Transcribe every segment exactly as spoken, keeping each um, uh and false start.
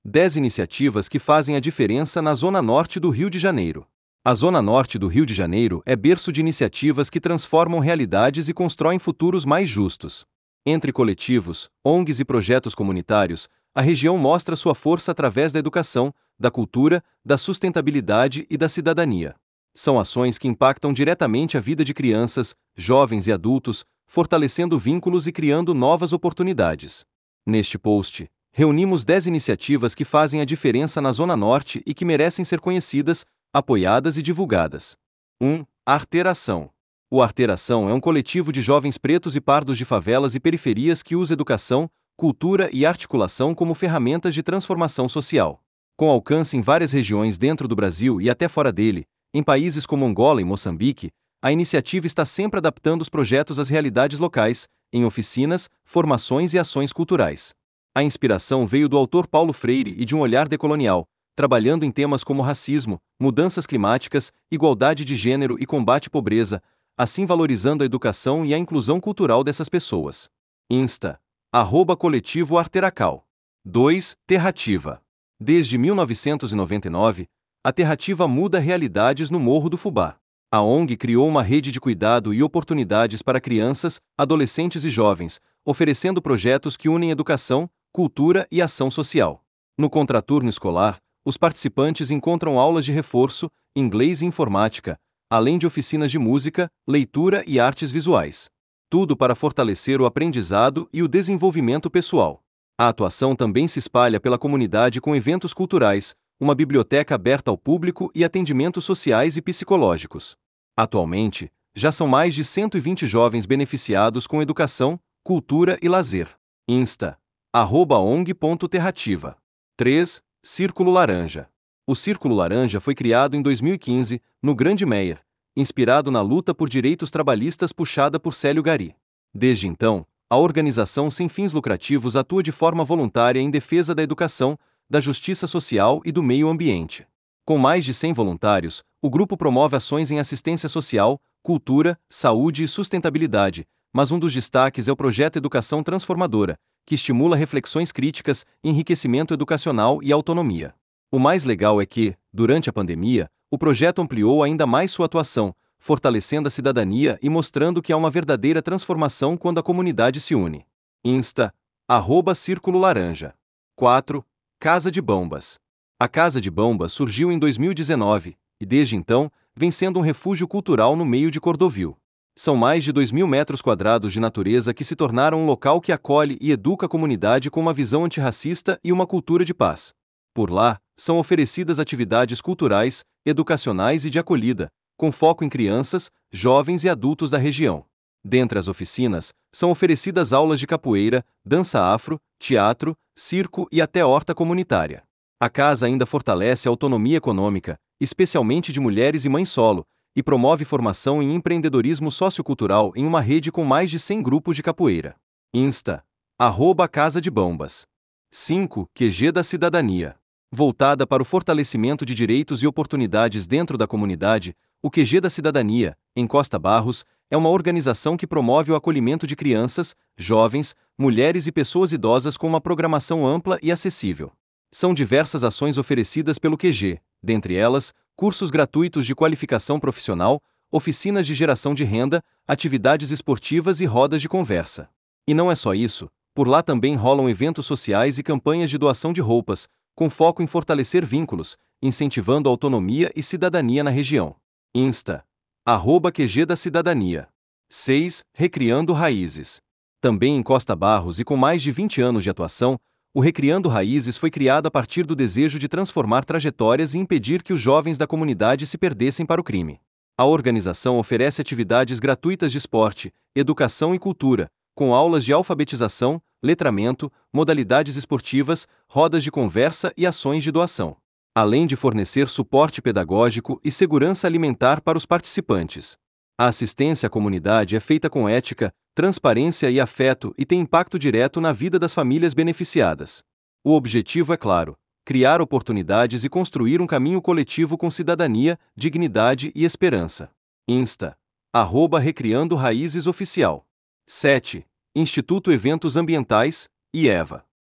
dez iniciativas que fazem a diferença na Zona Norte do Rio de Janeiro. A Zona Norte do Rio de Janeiro é berço de iniciativas que transformam realidades e constroem futuros mais justos. Entre coletivos, O N Gs e projetos comunitários, a região mostra sua força através da educação, da cultura, da sustentabilidade e da cidadania. São ações que impactam diretamente a vida de crianças, jovens e adultos, fortalecendo vínculos e criando novas oportunidades. Neste post, reunimos dez iniciativas que fazem a diferença na Zona Norte e que merecem ser conhecidas, apoiadas e divulgadas. um. Arteração. O Arteração é um coletivo de jovens pretos e pardos de favelas e periferias que usa educação, cultura e articulação como ferramentas de transformação social. Com alcance em várias regiões dentro do Brasil e até fora dele, em países como Angola e Moçambique, a iniciativa está sempre adaptando os projetos às realidades locais, em oficinas, formações e ações culturais. A inspiração veio do autor Paulo Freire e de um olhar decolonial, trabalhando em temas como racismo, mudanças climáticas, igualdade de gênero e combate à pobreza, assim valorizando a educação e a inclusão cultural dessas pessoas. Insta. Arroba Coletivo Arteracal. dois. Terrativa. Desde mil novecentos e noventa e nove, a Terrativa muda realidades no Morro do Fubá. A O N G criou uma rede de cuidado e oportunidades para crianças, adolescentes e jovens, oferecendo projetos que unem educação, cultura e ação social. No contraturno escolar, os participantes encontram aulas de reforço, inglês e informática, além de oficinas de música, leitura e artes visuais. Tudo para fortalecer o aprendizado e o desenvolvimento pessoal. A atuação também se espalha pela comunidade com eventos culturais, uma biblioteca aberta ao público e atendimentos sociais e psicológicos. Atualmente, já são mais de cento e vinte jovens beneficiados com educação, cultura e lazer. Insta. arroba ong.terrativa. três. Círculo Laranja. O Círculo Laranja foi criado em dois mil e quinze, no Grande Meier, inspirado na luta por direitos trabalhistas puxada por Célio Gari. Desde então, a organização sem fins lucrativos atua de forma voluntária em defesa da educação, da justiça social e do meio ambiente. Com mais de cem voluntários, o grupo promove ações em assistência social, cultura, saúde e sustentabilidade, mas um dos destaques é o projeto Educação Transformadora, que estimula reflexões críticas, enriquecimento educacional e autonomia. O mais legal é que, durante a pandemia, o projeto ampliou ainda mais sua atuação, fortalecendo a cidadania e mostrando que há uma verdadeira transformação quando a comunidade se une. Insta. Arroba Círculo Laranja. quatro. Casa de Bombas. A Casa de Bombas surgiu em dois mil e dezenove, e desde então, vem sendo um refúgio cultural no meio de Cordovil. São mais de dois mil metros quadrados de natureza que se tornaram um local que acolhe e educa a comunidade com uma visão antirracista e uma cultura de paz. Por lá, são oferecidas atividades culturais, educacionais e de acolhida, com foco em crianças, jovens e adultos da região. Dentre as oficinas, são oferecidas aulas de capoeira, dança afro, teatro, circo e até horta comunitária. A casa ainda fortalece a autonomia econômica, especialmente de mulheres e mães solo, e promove formação em empreendedorismo sociocultural em uma rede com mais de cem grupos de capoeira. Insta. Arroba Casa de Bombas. cinco. Q G da Cidadania. Voltada para o fortalecimento de direitos e oportunidades dentro da comunidade, o Q G da Cidadania, em Costa Barros, é uma organização que promove o acolhimento de crianças, jovens, mulheres e pessoas idosas com uma programação ampla e acessível. São diversas ações oferecidas pelo Q G, dentre elas, cursos gratuitos de qualificação profissional, oficinas de geração de renda, atividades esportivas e rodas de conversa. E não é só isso, por lá também rolam eventos sociais e campanhas de doação de roupas, com foco em fortalecer vínculos, incentivando a autonomia e cidadania na região. Insta. Arroba Q G da Cidadania. seis. Recriando Raízes. Também em Costa Barros e com mais de vinte anos de atuação, o Recriando Raízes foi criado a partir do desejo de transformar trajetórias e impedir que os jovens da comunidade se perdessem para o crime. A organização oferece atividades gratuitas de esporte, educação e cultura, com aulas de alfabetização, letramento, modalidades esportivas, rodas de conversa e ações de doação. Além de fornecer suporte pedagógico e segurança alimentar para os participantes. A assistência à comunidade é feita com ética, transparência e afeto e tem impacto direto na vida das famílias beneficiadas. O objetivo é claro: criar oportunidades e construir um caminho coletivo com cidadania, dignidade e esperança. Insta. Arroba Recriando Raízes Oficial. sete. Instituto Eventos Ambientais, I E V A.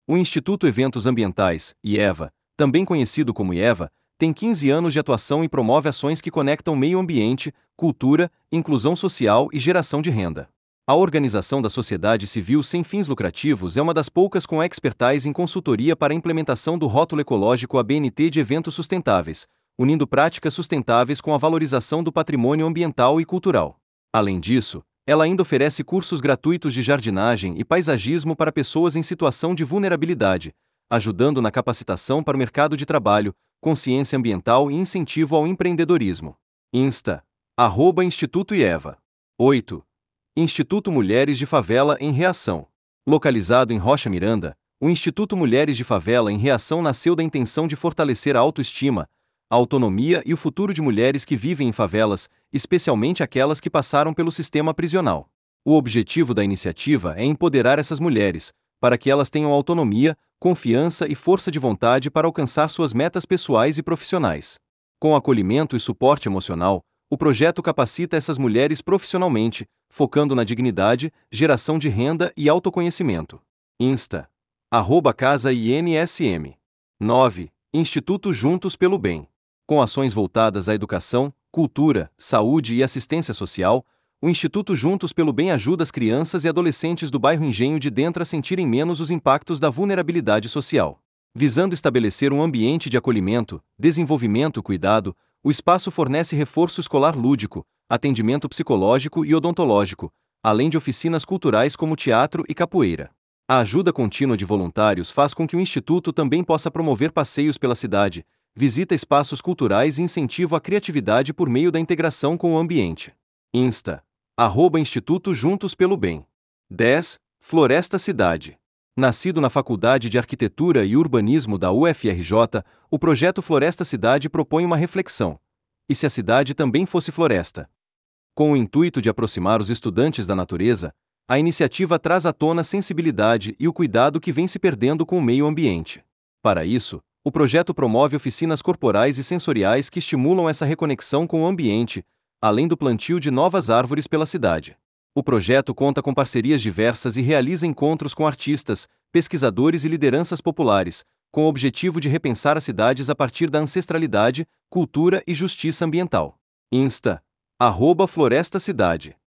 O Instituto Eventos Ambientais, IEVA, também conhecido como IEVA, tem quinze anos de atuação e promove ações que conectam meio ambiente, cultura, inclusão social e geração de renda. A organização da sociedade civil sem fins lucrativos é uma das poucas com expertise em consultoria para a implementação do rótulo ecológico A B N T de eventos sustentáveis, unindo práticas sustentáveis com a valorização do patrimônio ambiental e cultural. Além disso, ela ainda oferece cursos gratuitos de jardinagem e paisagismo para pessoas em situação de vulnerabilidade, ajudando na capacitação para o mercado de trabalho, consciência ambiental e incentivo ao empreendedorismo. Insta. Arroba Instituto IEVA. oito. Instituto Mulheres de Favela em Reação. Localizado em Rocha Miranda, o Instituto Mulheres de Favela em Reação nasceu da intenção de fortalecer a autoestima, a autonomia e o futuro de mulheres que vivem em favelas, especialmente aquelas que passaram pelo sistema prisional. O objetivo da iniciativa é empoderar essas mulheres, para que elas tenham autonomia, confiança e força de vontade para alcançar suas metas pessoais e profissionais. Com acolhimento e suporte emocional, o projeto capacita essas mulheres profissionalmente, focando na dignidade, geração de renda e autoconhecimento. Insta. Arroba Casa I N S M. nove. Instituto Juntos pelo Bem. Com ações voltadas à educação, cultura, saúde e assistência social, o Instituto Juntos pelo Bem ajuda as crianças e adolescentes do bairro Engenho de Dentro a sentirem menos os impactos da vulnerabilidade social. Visando estabelecer um ambiente de acolhimento, desenvolvimento e cuidado, o espaço fornece reforço escolar lúdico, atendimento psicológico e odontológico, além de oficinas culturais como teatro e capoeira. A ajuda contínua de voluntários faz com que o Instituto também possa promover passeios pela cidade, visita espaços culturais e incentivo à criatividade por meio da integração com o ambiente. Insta. Arroba Instituto Juntos pelo Bem. dez. Floresta Cidade. Nascido na Faculdade de Arquitetura e Urbanismo da U F R J, o projeto Floresta Cidade propõe uma reflexão. E se a cidade também fosse floresta? Com o intuito de aproximar os estudantes da natureza, a iniciativa traz à tona a sensibilidade e o cuidado que vem se perdendo com o meio ambiente. Para isso, o projeto promove oficinas corporais e sensoriais que estimulam essa reconexão com o ambiente, além do plantio de novas árvores pela cidade. O projeto conta com parcerias diversas e realiza encontros com artistas, pesquisadores e lideranças populares, com o objetivo de repensar as cidades a partir da ancestralidade, cultura e justiça ambiental. Insta. Arroba Floresta Cidade.